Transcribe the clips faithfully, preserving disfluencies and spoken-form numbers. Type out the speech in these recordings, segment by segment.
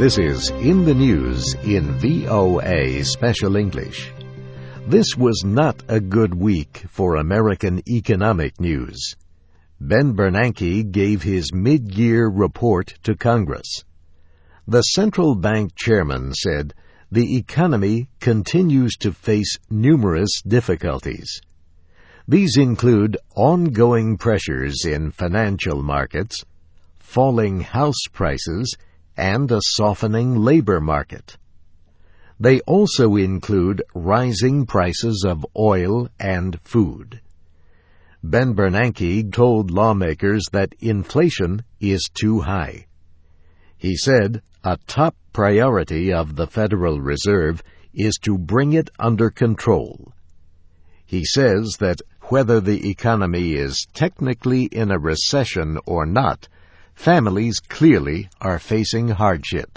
This is In the News in V O A Special English. This was not a good week for American economic news. Ben Bernanke gave his mid-year report to Congress. The central bank chairman said the economy continues to face numerous difficulties. These include ongoing pressures in financial markets, falling house prices, and a softening labor market. They also include rising prices of oil and food. Ben Bernanke told lawmakers that inflation is too high. He said a top priority of the Federal Reserve is to bring it under control. He says that whether the economy is technically in a recession or not, families clearly are facing hardship.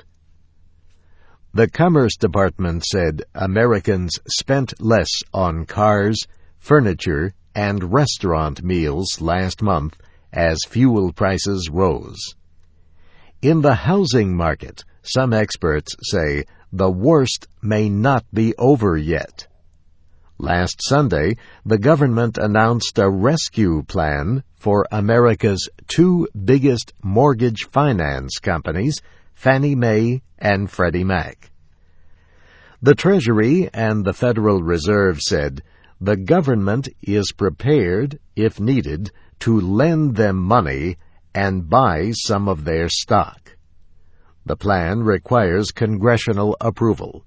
The Commerce Department said Americans spent less on cars, furniture, and restaurant meals last month as fuel prices rose. In the housing market, some experts say the worst may not be over yet. Last Sunday, the government announced a rescue plan for America's two biggest mortgage finance companies, Fannie Mae and Freddie Mac. The Treasury and the Federal Reserve said the government is prepared, if needed, to lend them money and buy some of their stock. The plan requires congressional approval.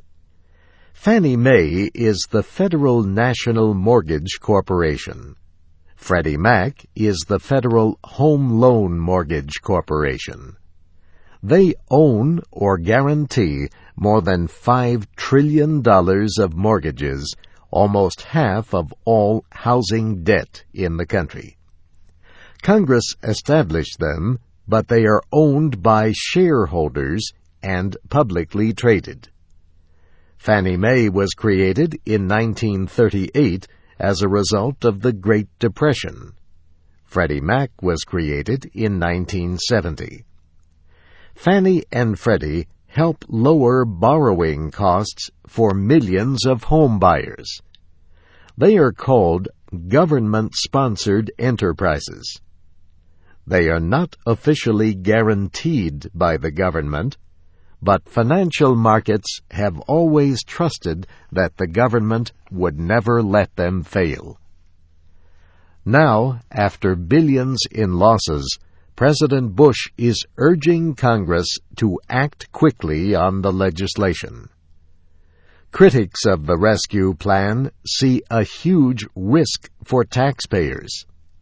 Fannie Mae is the Federal National Mortgage Corporation. Freddie Mac is the Federal Home Loan Mortgage Corporation. They own or guarantee more than five trillion dollars of mortgages, almost half of all housing debt in the country. Congress established them, but they are owned by shareholders and publicly traded. Fannie Mae was created in nineteen thirty-eight as a result of the Great Depression. Freddie Mac was created in nineteen seventy. Fannie and Freddie help lower borrowing costs for millions of home buyers. They are called government-sponsored enterprises. They are not officially guaranteed by the government, but financial markets have always trusted that the government would never let them fail. Now, after billions in losses, President Bush is urging Congress to act quickly on the legislation. Critics of the rescue plan see a huge risk for taxpayers.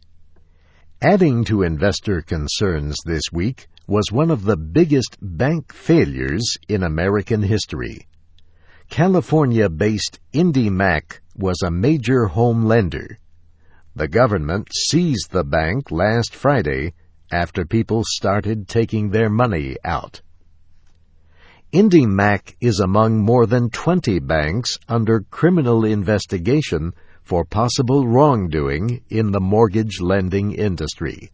Adding to investor concerns this week was one of the biggest bank failures in American history. California-based IndyMac was a major home lender. The government seized the bank last Friday after people started taking their money out. IndyMac is among more than twenty banks under criminal investigation for possible wrongdoing in the mortgage lending industry.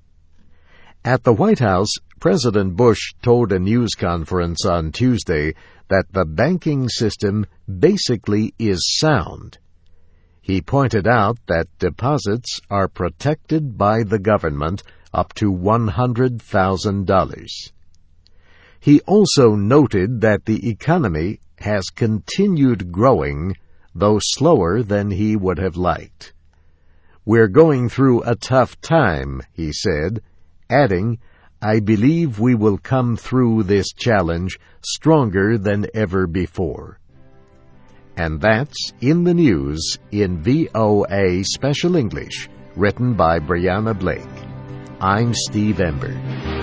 At the White House, President Bush told a news conference on Tuesday that the banking system basically is sound. He pointed out that deposits are protected by the government up to one hundred thousand dollars. He also noted that the economy has continued growing, though slower than he would have liked. "We're going through a tough time," he said, adding, "I believe we will come through this challenge stronger than ever before." And that's In the News in V O A Special English, written by Brianna Blake. I'm Steve Ember.